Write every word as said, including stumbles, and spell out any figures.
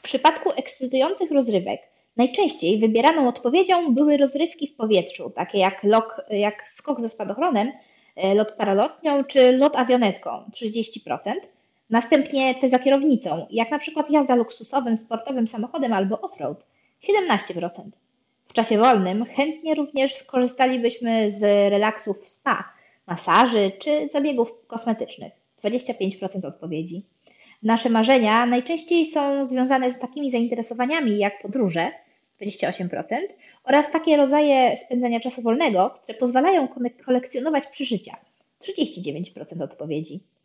przypadku ekscytujących rozrywek najczęściej wybieraną odpowiedzią były rozrywki w powietrzu, takie jak, lok, jak skok ze spadochronem, e, lot paralotnią czy lot awionetką trzydzieści procent. Następnie te za kierownicą, jak na przykład jazda luksusowym, sportowym samochodem albo offroad siedemnaście procent. W czasie wolnym chętnie również skorzystalibyśmy z relaksów w spa, masaży czy zabiegów kosmetycznych dwadzieścia pięć procent odpowiedzi. Nasze marzenia najczęściej są związane z takimi zainteresowaniami jak podróże dwadzieścia osiem procent oraz takie rodzaje spędzania czasu wolnego, które pozwalają kolekcjonować przeżycia trzydzieści dziewięć procent odpowiedzi.